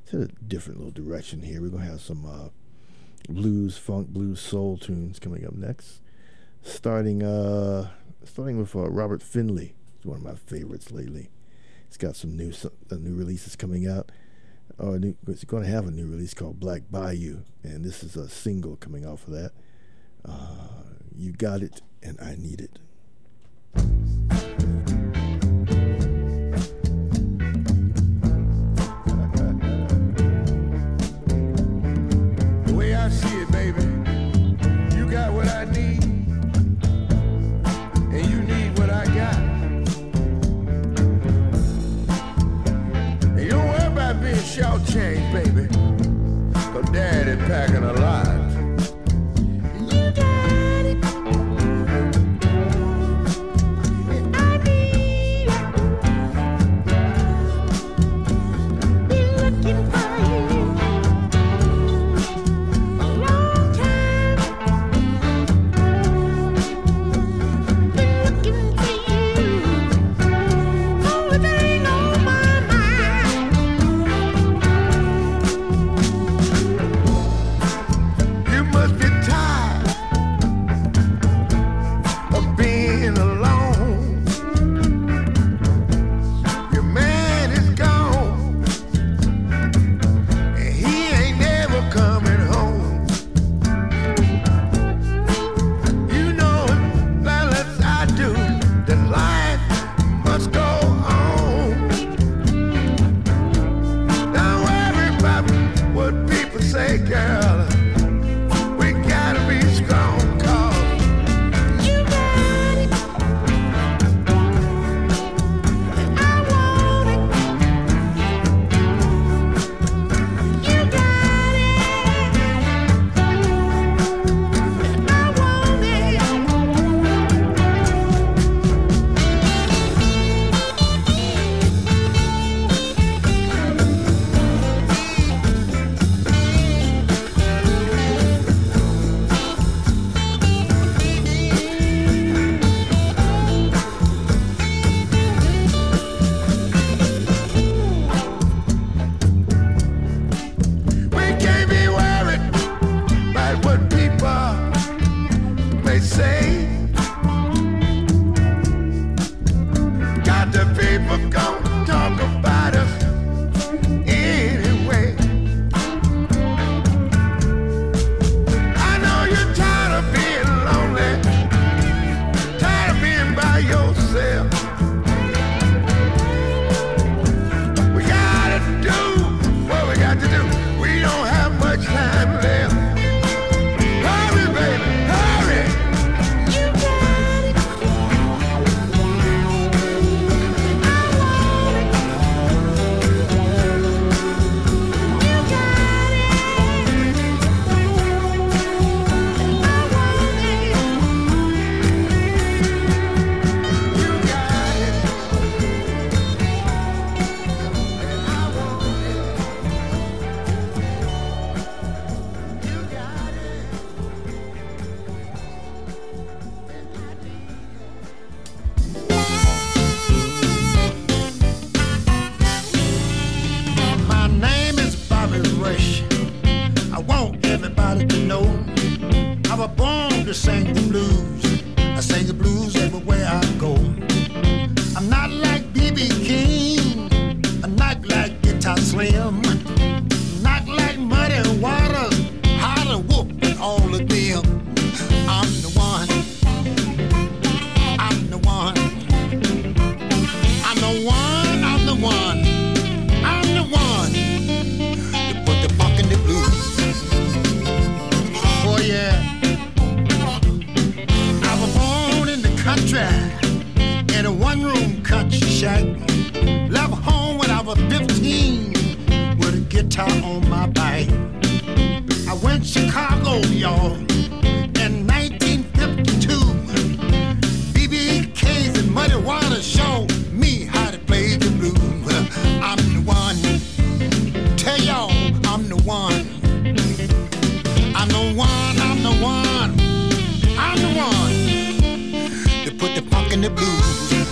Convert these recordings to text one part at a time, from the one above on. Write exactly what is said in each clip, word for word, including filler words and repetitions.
to a different little direction here. We're going to have some uh, blues, funk, blues, soul tunes coming up next. Starting uh, starting with uh, Robert Finley. He's one of my favorites lately. He's got some new uh, new releases coming out. Oh, new, he's going to have a new release called Black Bayou, and this is a single coming off of that. Uh, you Got It, and I Need It. The way I see it, baby, you got what I need, and you need what I got. And you don't worry about being shortchanged, baby, 'cause Daddy packing a lot. You got it.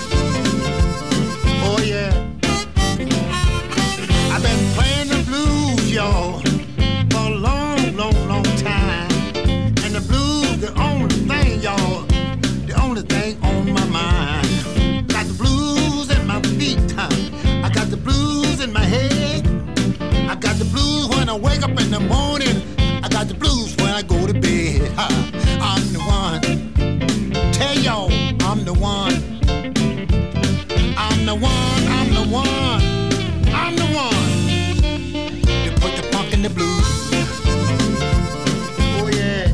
Oh yeah, I've been playing the blues wake up in the morning, I got the blues when I go to bed. Ha, I'm the one. Tell y'all, I'm the one. I'm the one, I'm the one. I'm the one. To put the funk in the blues. Oh yeah.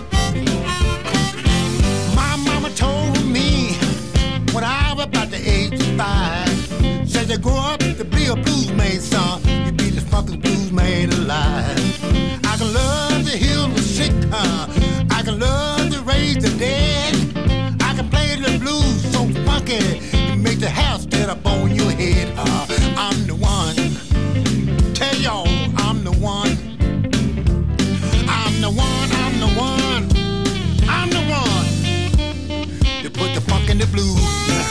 My mama told me when I was about the age of five, said to grow up to be a blues man, son. You be the funkest blues man alive. I can love to heal the sick, huh? I can love to raise the dead. I can play the blues so funky, you make the house stand up on your head. Uh, I'm the one. Tell y'all, I'm the one. I'm the one, I'm the one. I'm the one. To put the funk in the blues.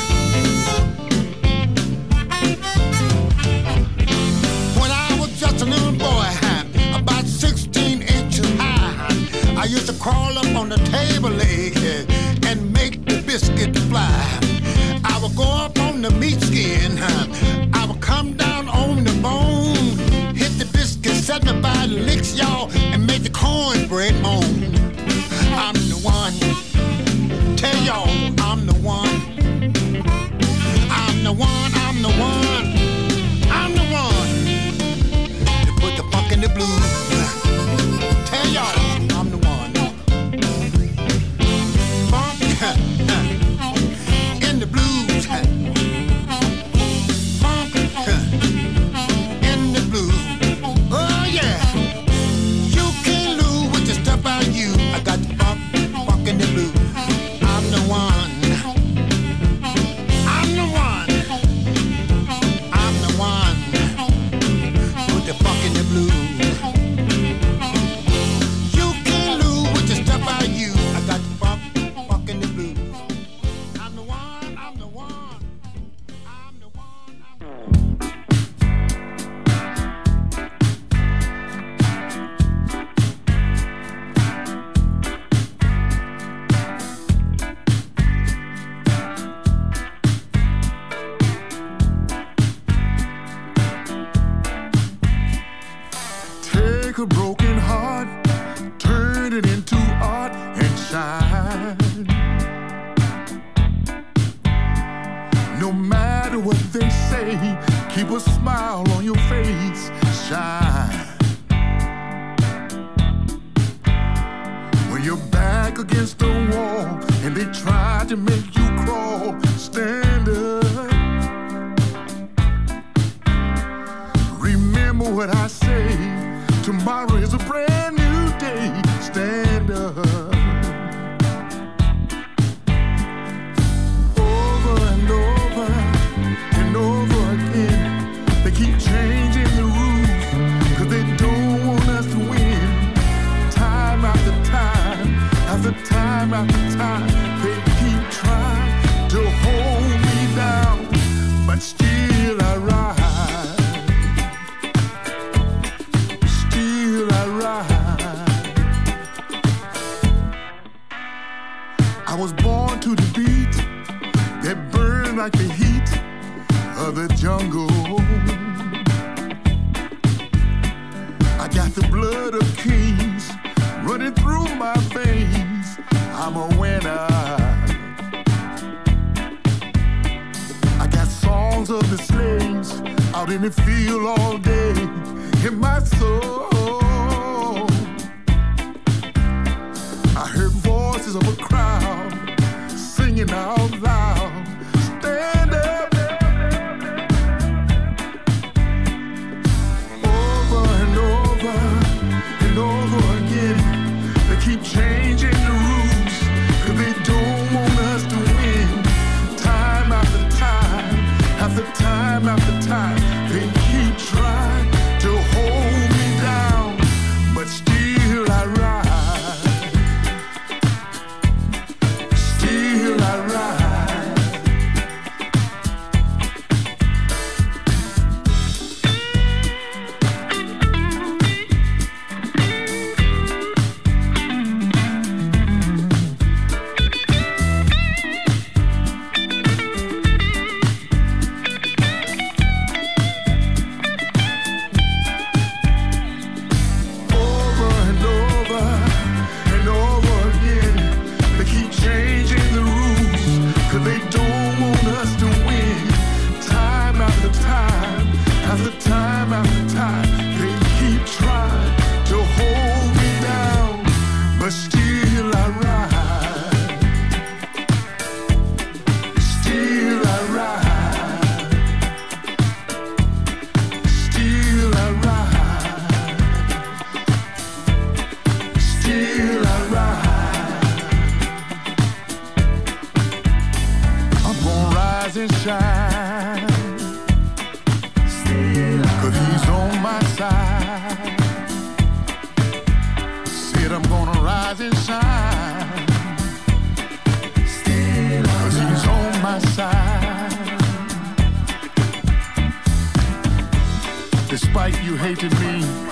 When I was just a little boy, about sixteen inches high, I used to crawl up on the table leg and make the biscuit fly. I would go up on the meat skin, I would come down on the bone, hit the biscuit seventy-five licks, y'all, and make the cornbread moan. I'm the one. Tell y'all, I'm the one. I'm the one, I'm the one. I'm the one. To put the funk in the blues. Tell y'all, I'm the one. Funk in the blues. Funk in the blues. Oh yeah. You can't lose with the stuff I use. I got the funk, funk in the blues. I'm the one. I'm the one. I'm the one. Put the funk in the blues. You can't lose with the stuff I use. I got the funk, funk in the blues. I'm the one. I'm the one. I'm the one. I'm the one. Take a broken heart, turn it into art and shine. No matter what they say, keep a smile on your face, shine. When you're back against the wall and they try to make you crawl, stand up. Remember what I say, tomorrow is a brand new day. Stand up. Over and over and over again, they keep changing the rules, cause they don't want us to win. Time after time, after time after time, they keep trying to hold me down, but still I rise. I was born to the beat that burned like the heat of the jungle. I got the blood of kings running through my veins. I'm a winner. I got songs of the slaves out in the field all day in my soul. I heard voices of a crowd singing out loud, stand up. Over and over and over again, they keep changing the rules, cause they don't want us to win. Time after time, after time after time, they keep trying rising shine. Still, 'cause he's on my side. Despite you hating me,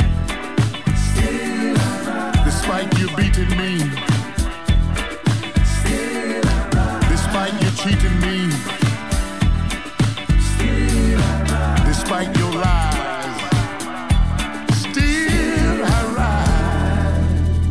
still despite you beating me, still despite you cheating me, still despite your lies, still I rise.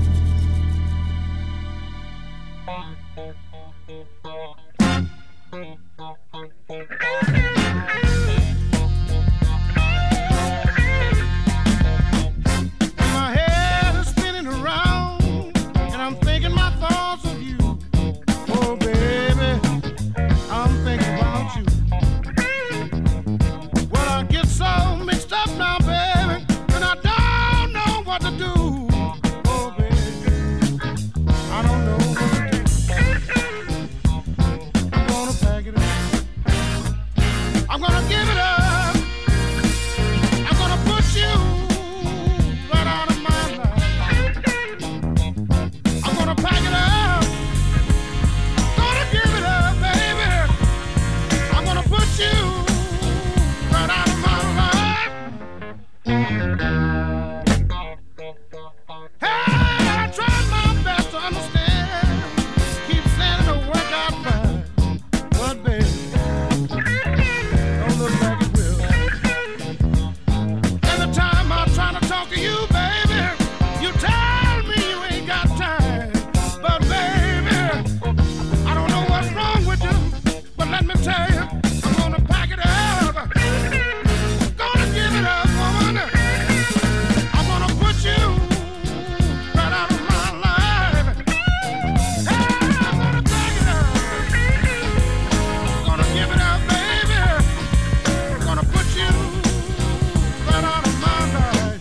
My head is spinning around, and I'm thinking my thoughts of you. Oh, baby, I'm thinking about you. Well, I get so mixed up now, baby, and I don't know what to do. Oh, baby, I don't know what to do. I'm gonna pack it up. I'm gonna give it up. I'm gonna put you right out of my life. I'm gonna pack it up. Gonna give it up, baby. I'm gonna put you right out of my life. Hey, I tried my best to understand. Keep saying it'll work out fine. But baby, don't look like it will. Every time I try to talk to you, baby, you tell me you ain't got time. But baby, I don't know what's wrong with you, but let me tell you, I'm gonna pack it up. Gonna give it up, woman. I'm gonna put you right out of my life. Hey, I'm gonna pack it up. Gonna give it up, baby. Gonna put you right out of my life.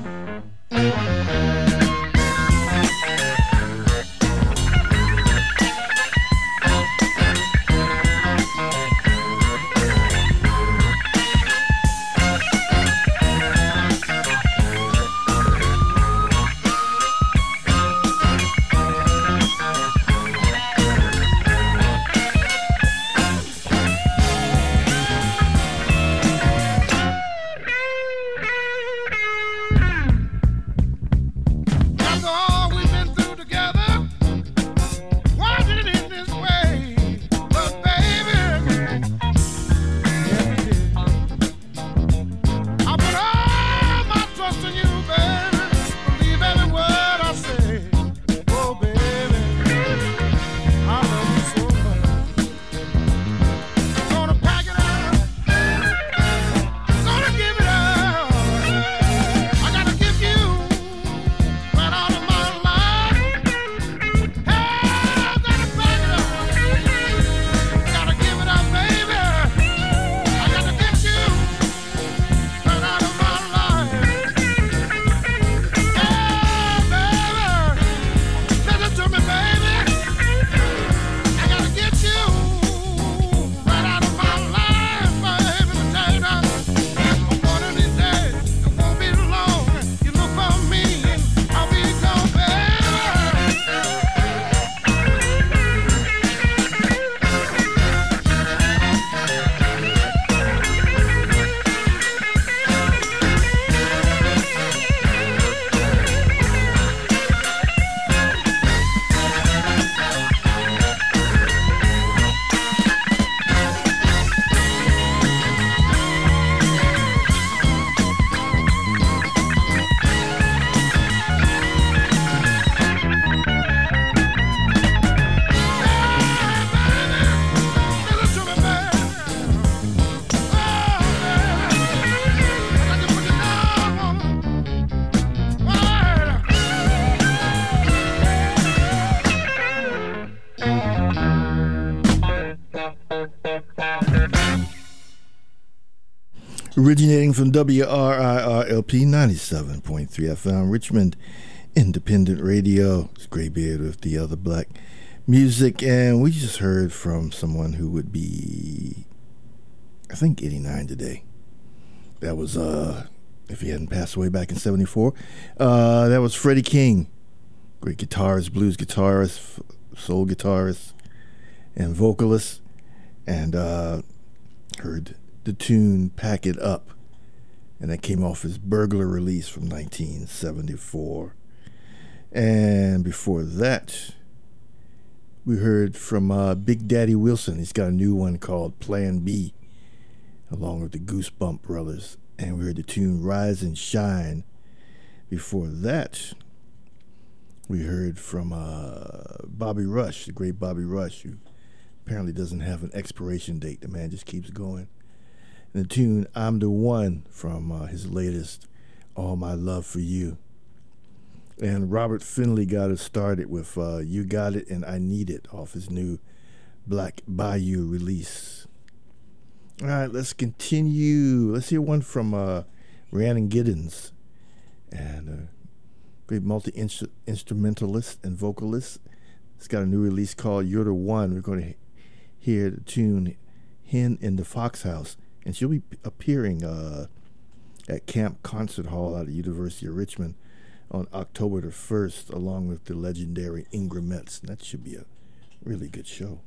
After all we've been through together, why did it end this way? But baby, yes it did. I put all my trust in you, baby. Believe every word I say. Oh baby, I love you so much. Gonna pack it up. Gonna give it up. I gotta give you right out of my life. Hey, I gotta pack it up. Gotta give it up, baby. I gotta get you right out of my life. Yeah, baby. Listen to me, baby. I gotta get you right out of my life, baby. But tell you now, one of these days, it won't be long. You look for me and I'll be gone, baby. Originating from W R I R L P ninety-seven point three F M, Richmond Independent Radio. It's Graybeard with the other black music, and we just heard from someone who would be, I think, eighty-nine today. That was, uh, if he hadn't passed away back in seventy-four, uh, that was Freddie King great guitarist, blues guitarist, soul guitarist, and vocalist. And uh, heard the tune Pack It Up. And that came off his Burglar release from nineteen seventy-four. And before that, we heard from uh, Big Daddy Wilson. He's got a new one called Plan B, along with the Goosebump Brothers. And we heard the tune Rise and Shine. Before that, we heard from uh, Bobby Rush, the great Bobby Rush, who apparently doesn't have an expiration date. The man just keeps going. And the tune I'm the One from uh, his latest All My Love for You. And Robert Finley got us started with uh, You Got It and I Need It off his new Black Bayou release. All right, let's continue. Let's hear one from uh, Rhiannon Giddens, and a great multi-instrumentalist and vocalist. It's got a new release called You're the One. We're going to hear the tune Hen in the Fox House, and she'll be appearing uh, at Camp Concert Hall at the University of Richmond on October the first, along with the legendary Ingramettes. And that should be a really good show.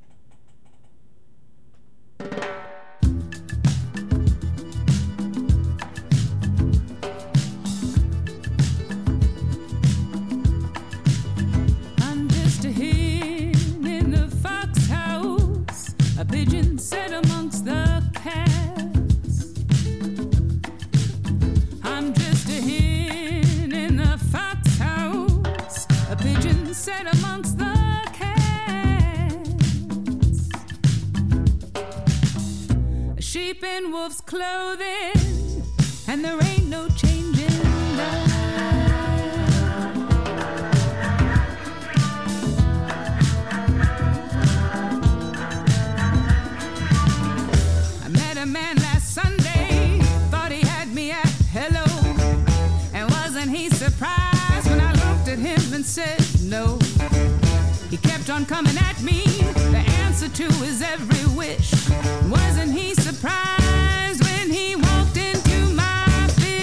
I'm just a hen in the fox house, a pigeon set amongst the cats. I'm just a hen in the fox house, a pigeon set amongst the cats. A sheep in wolf's clothing, and there ain't no changing that. I met a man last Sunday, thought he had me at hello, and wasn't he surprised when I looked at him and said no. He kept on coming at me, the answer to his every wish. Wasn't he surprised when he walked into my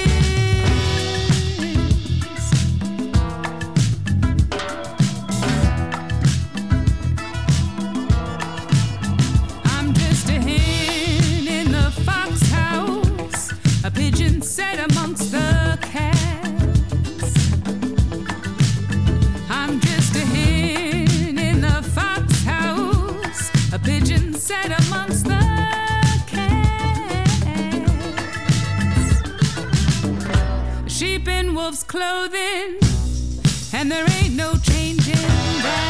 fist? I'm just a hen in the fox house, a pigeon set amongst the cats. I'm just a hen in the fox house, a pigeon set amongst the cats. A sheep in wolf's clothing, and there ain't no changing that.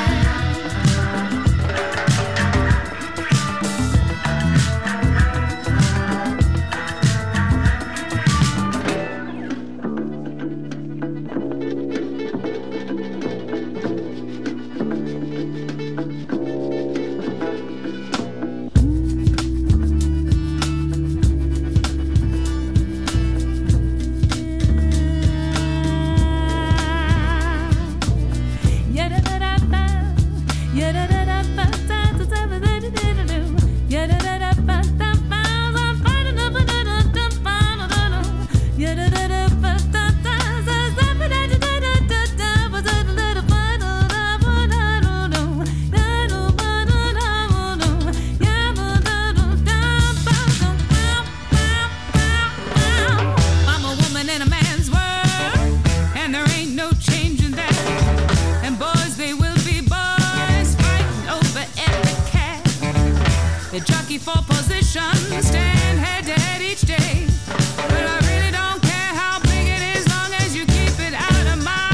I'm a woman in a man's world, and there ain't no changing that. And boys, they will be boys, fighting over every cat. They jockey for position, stand head to head each day. But I really don't care how big it is, long as you keep it out of my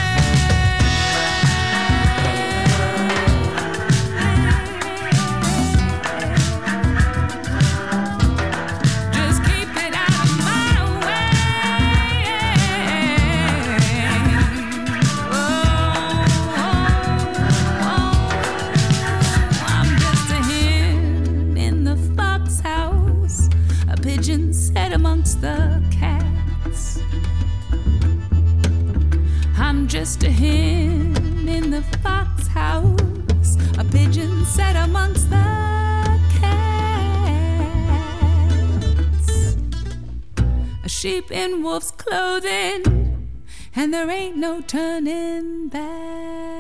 way. Just keep it out of my way. Oh, oh, oh. I'm just a hen in the fox house, a pigeon set amongst the cats. I'm just a hen in the fox house, a pigeon set amongst the cats. A sheep in wolf's clothing, and there ain't no turning back.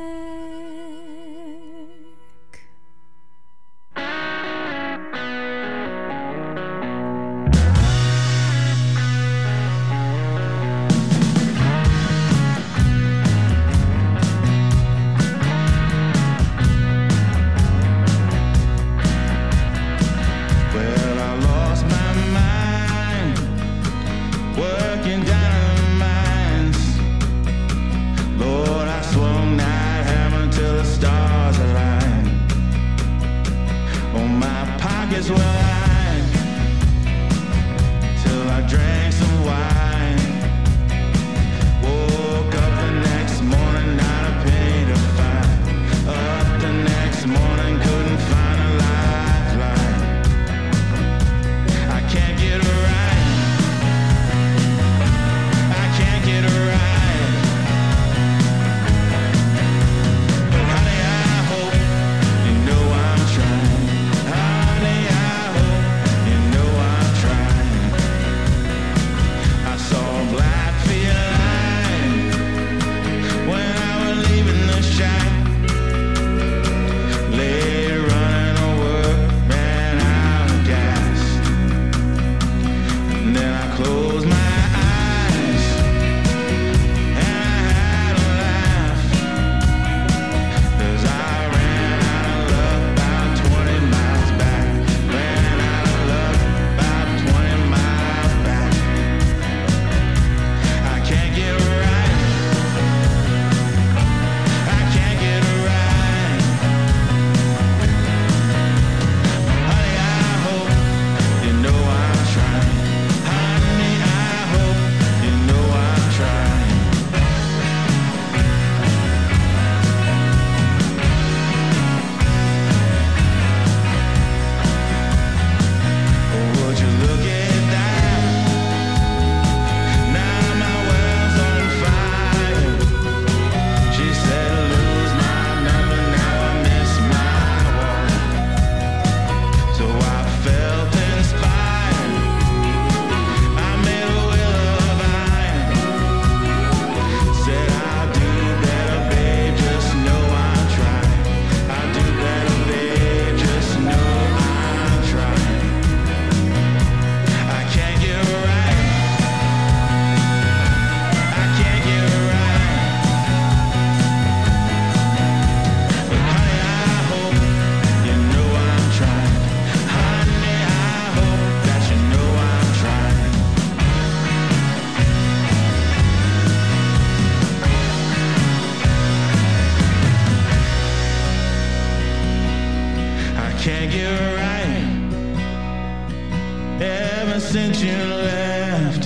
Since you left,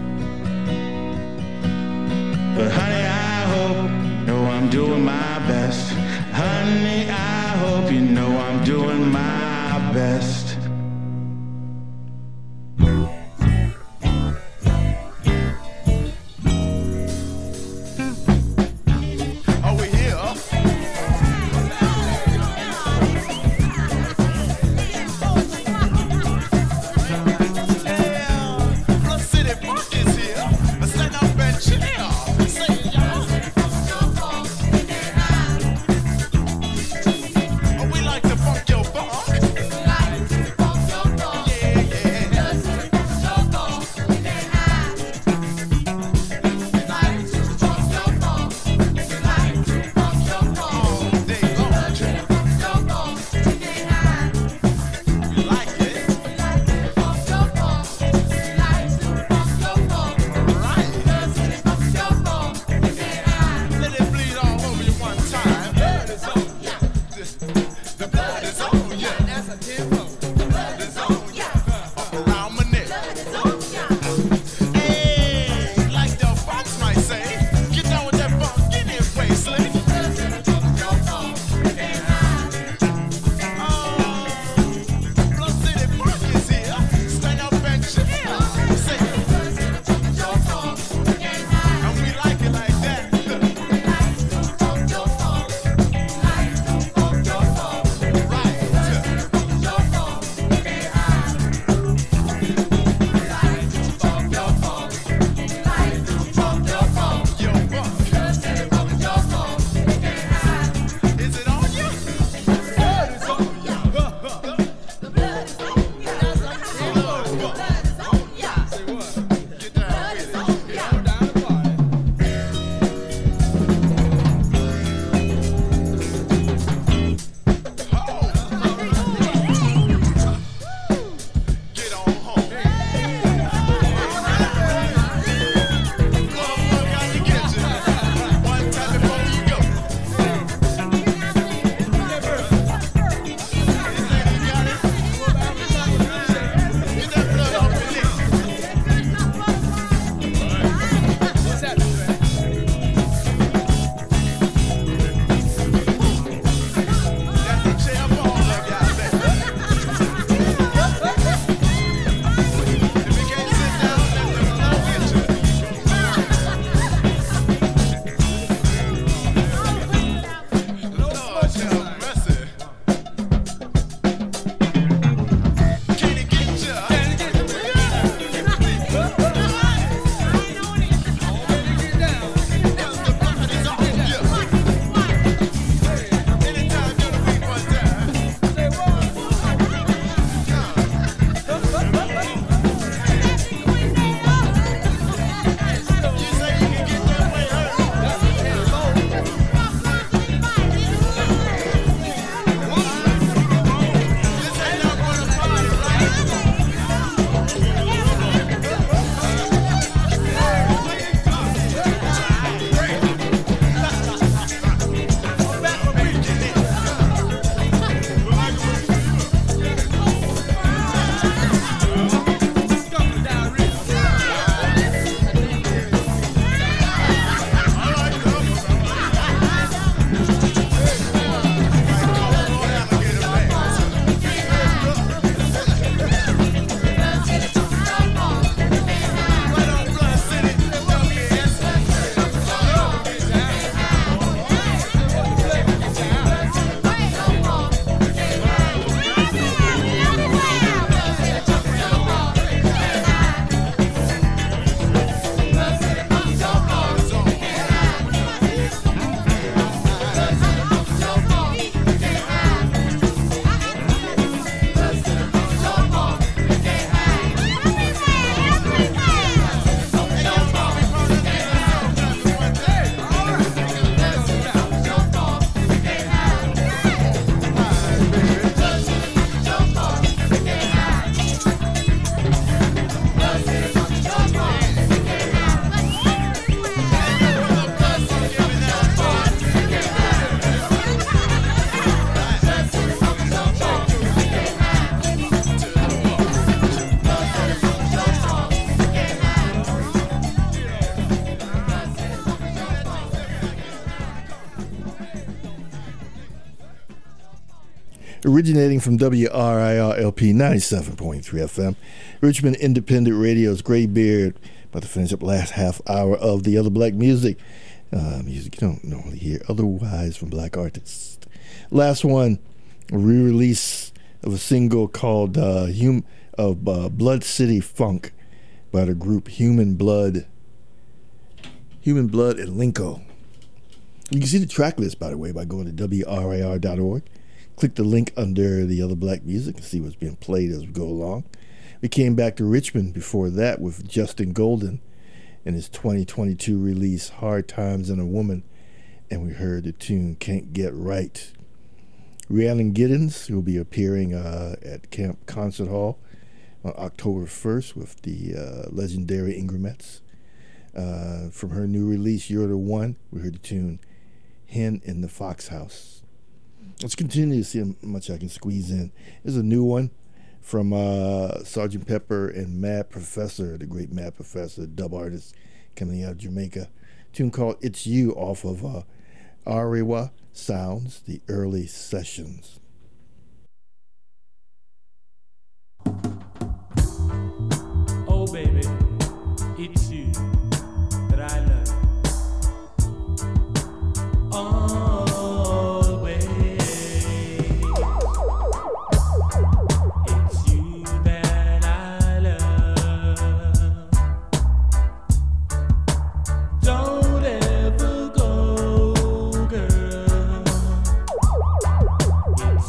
but honey, I hope you know I'm doing my best. Honey, I hope you know I'm doing my best. Are we here? We like to funk your funk. Originating from W R I R L P ninety-seven point three F M, Richmond Independent Radio's Graybeard. About to finish up last half hour of the other black music. Uh, music you don't normally hear otherwise from black artists. Last one, a re-release of a single called uh, hum- of uh, Blood City Funk by the group Human Blood. Human Blood and Linko. You can see the track list, by the way, by going to W R I R dot org. Click the link under the other black music and see what's being played as we go along. We came back to Richmond before that with Justin Golden and his twenty twenty-two release, Hard Times and a Woman, and we heard the tune Can't Get Right. Rhiannon Giddens will be appearing uh, at Camp Concert Hall on October first with the uh, legendary Ingramettes. Uh, from her new release, You're the One, we heard the tune Hen in the Fox House. Let's continue to see how much I can squeeze in. There's a new one from uh, Sergeant Pepper and Mad Professor, the great Mad Professor, dub artist coming out of Jamaica. A tune called It's You off of uh, Arewa Sounds, the early sessions. Oh baby, it's you that I love. Always. It's you that I love. Don't ever go, girl. It's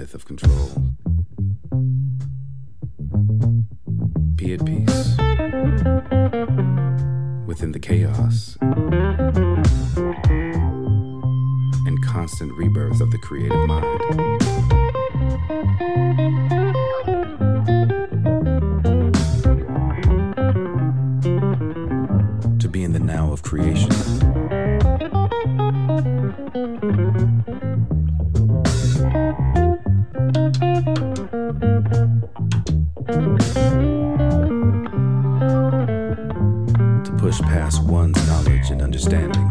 myth of control. Be at peace within the chaos and constant rebirth of the creative mind. To be in the now of creation. To push past one's knowledge and understanding.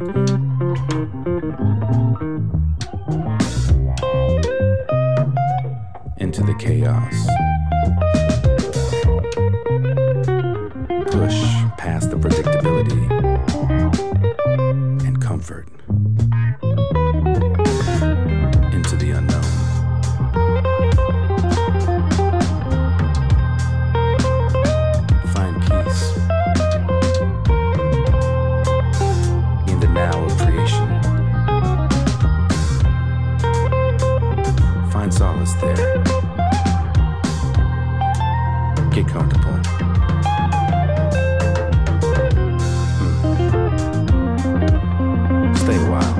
Into the chaos. Push past the predictability and comfort. Into the unknown. Find peace in the now of creation. Find solace there. Get comfortable. Mm. Stay a while.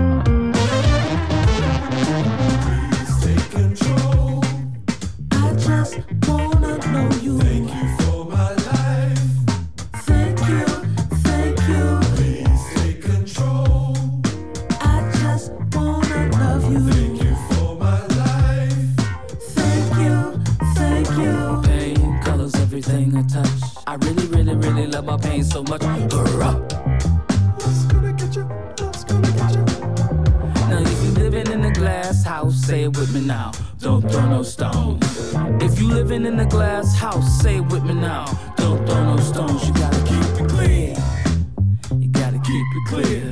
Please take control. I just wanna know you. Thank you for my life. Thank you, thank you. Please take control. I just wanna love you. Thank you for my life. Thank you, thank you. Pain colors everything I touch. I really, really, really love my pain so much. Hurrah! Love's gonna get you. Love's gonna get you. Now if you living in a glass house, say it with me now. Don't throw no stones. If you living in a glass house, say it with me now. Don't throw no stones. You gotta keep it clean. You gotta keep it clear.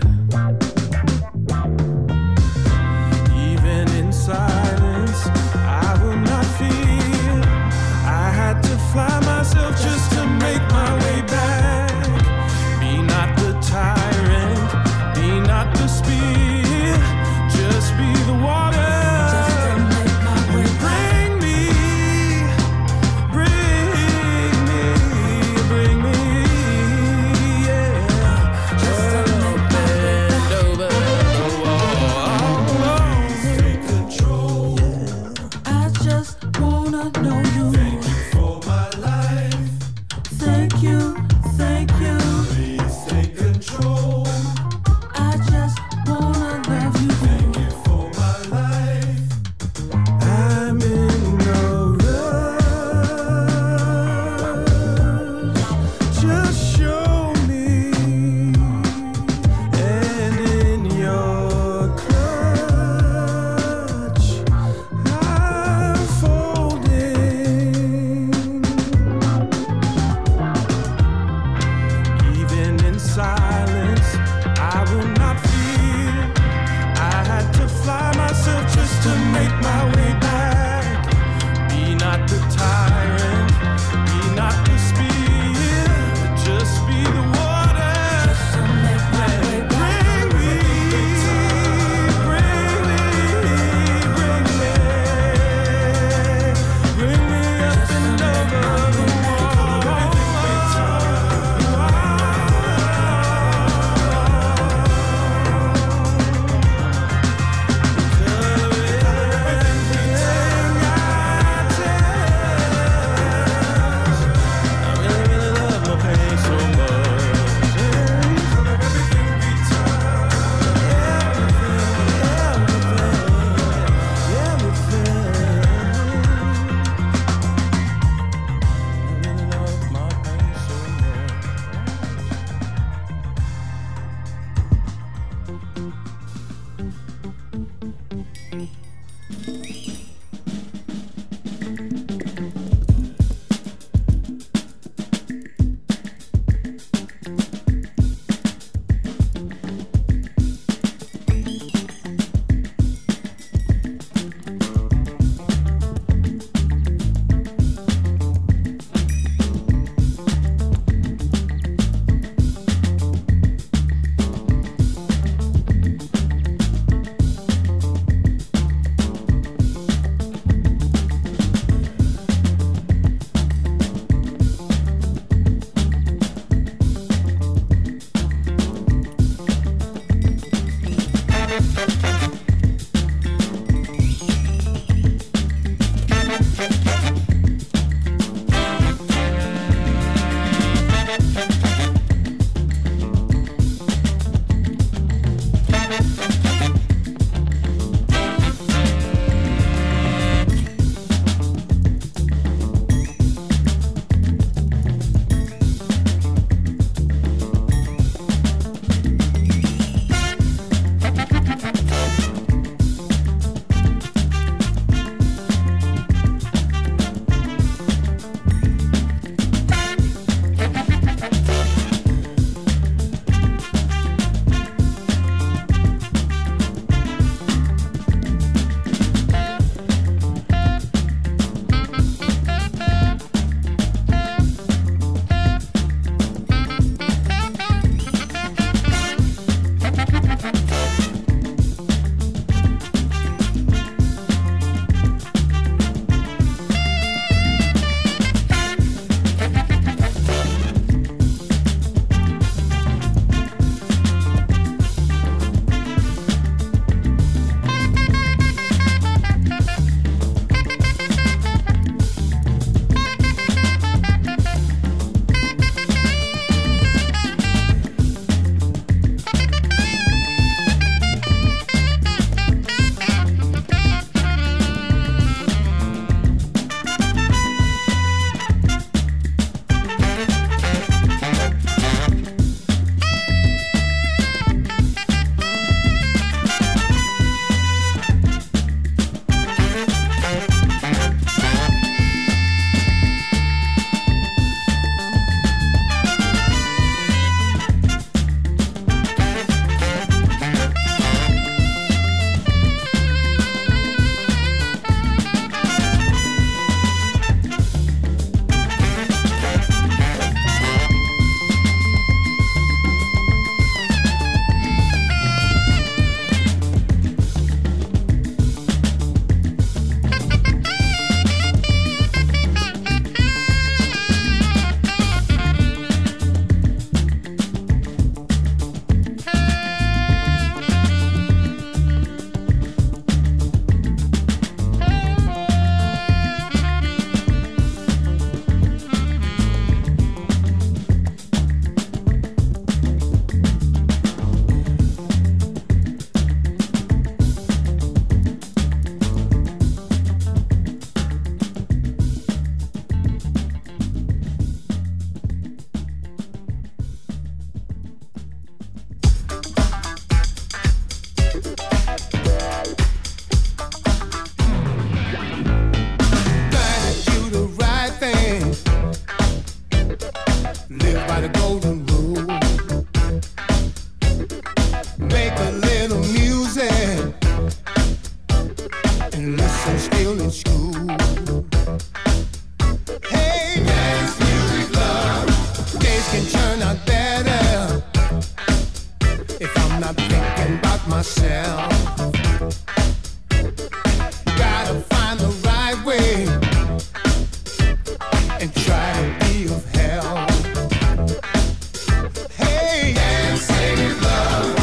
Even in silence, I will not fear. I had to fly myself just to make my way back. Be not the tyrant, be not the spear. Just be the water. Just to make my way back. Bring me, bring me. live by the golden rule. Make a little music and listen still in school. Hey, dance music, love. Days can turn out better if I'm not thinking about myself. Gotta find the right way and try to be of help. Hey, dancing love.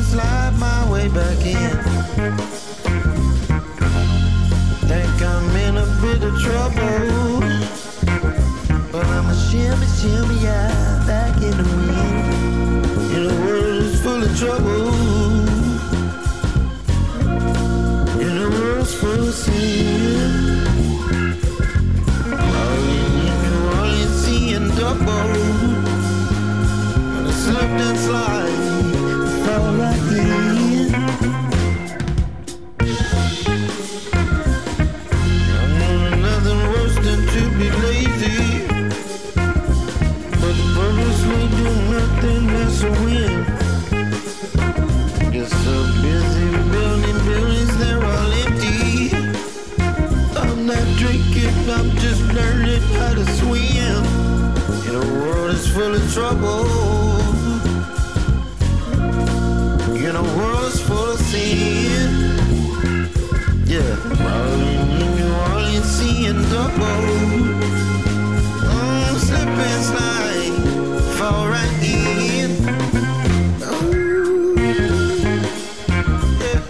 slide my way back in. Think I'm in a bit of trouble, but I'm a shimmy, shimmy, yeah, back in the wind. In a world that's full of trouble, in a world full of sin. All in New Orleans, seeing double. When I slipped and slide, fell right in. I know nothing worse than to be lazy, but purposely do nothing that's a win. You're so busy building buildings, they're all empty. I'm not drinking, I'm just learning how to swim. In a world that's full of trouble, in a world that's full of sin. Yeah, rolling in New Orleans, seeing double. Oh, slip and slide, fall right in. Ooh, yeah.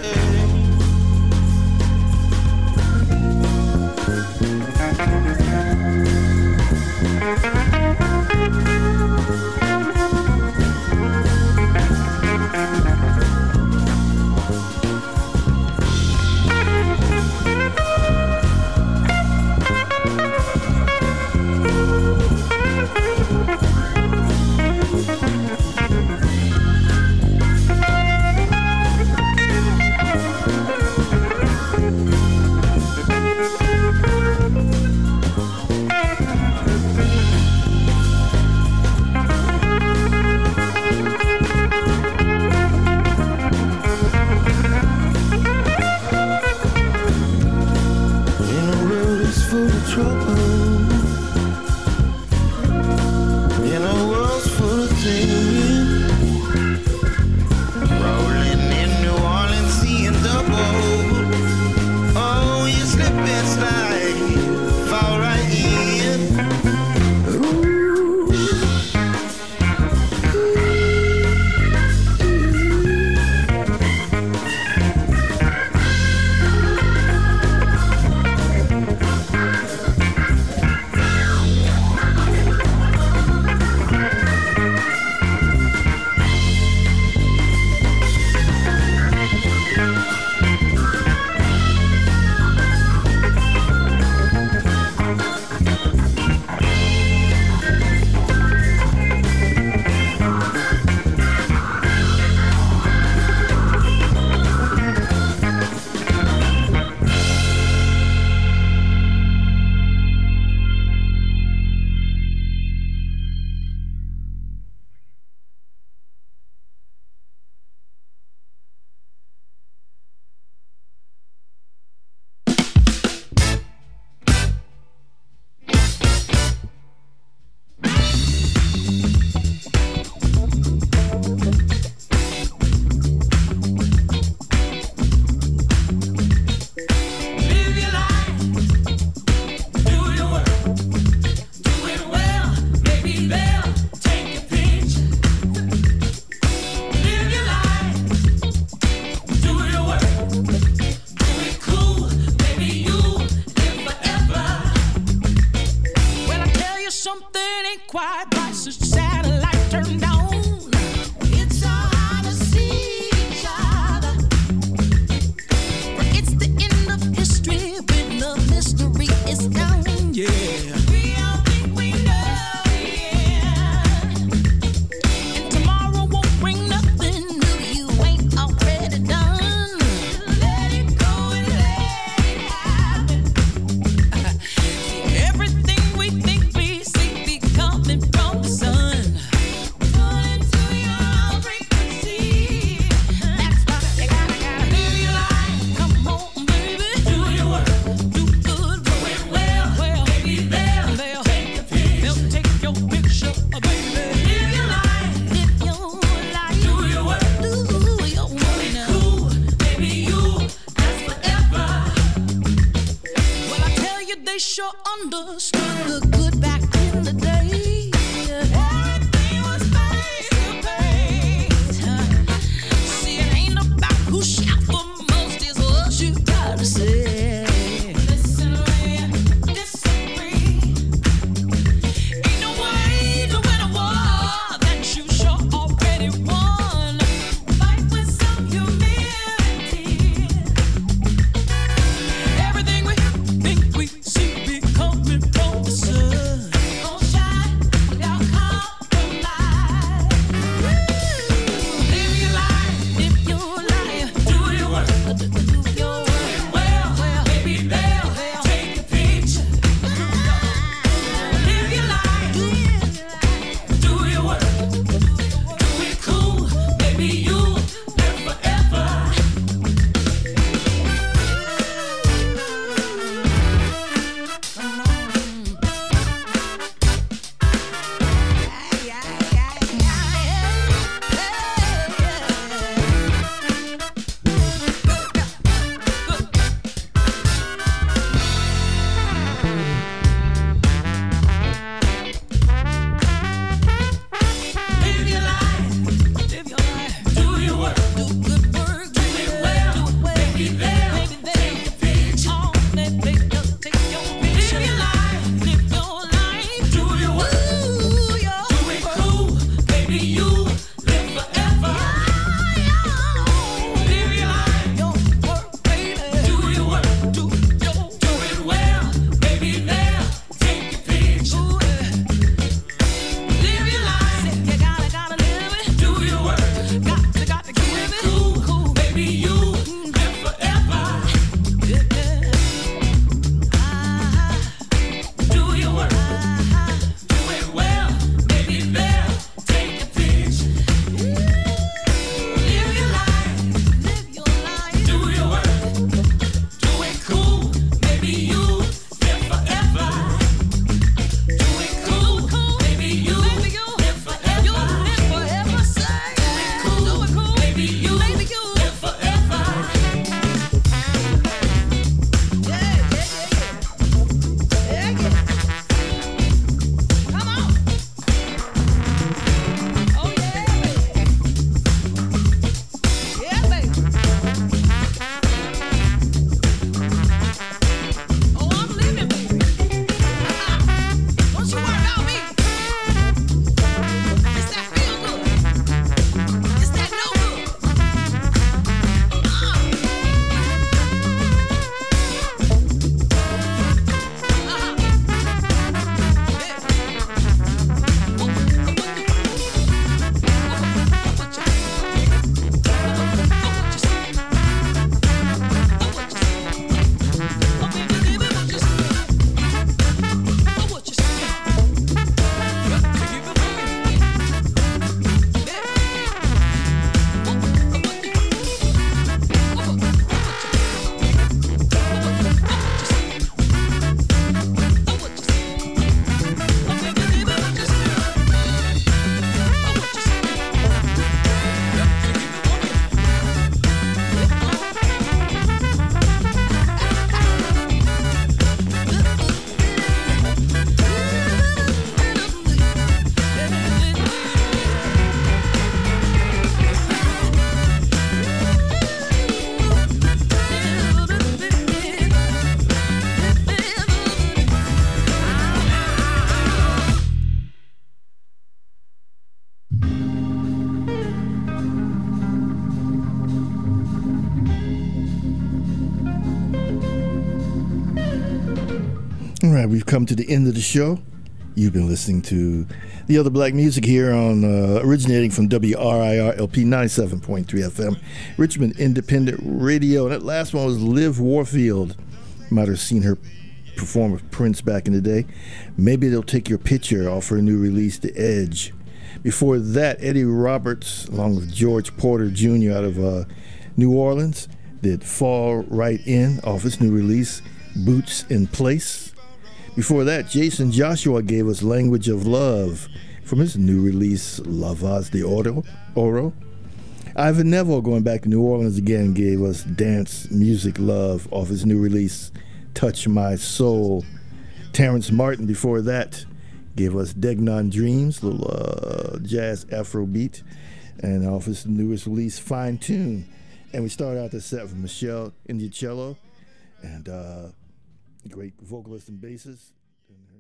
All right, we've come to the end of the show. You've been listening to the other black music here on uh, originating from W R I R L P ninety-seven point three F M, Richmond Independent Radio. And that last one was Liv Warfield. You might have seen her perform with Prince back in the day. Maybe they'll take your picture off her new release, The Edge. Before that, Eddie Roberts, along with George Porter Junior out of uh, New Orleans, did Fall Right In off his new release, Boots in Place. Before that, Jason Joshua gave us Language of Love from his new release, La Voz de Oro. Oro. Ivan Neville, going back to New Orleans again, gave us Dance Music Love off his new release, Touch My Soul. Terrence Martin, before that, gave us Degnon Dreams, a little uh, jazz Afro beat, and off his newest release, Fine Tune. And we started out the set with Michelle Indiacello, and uh, great vocalist and bassist.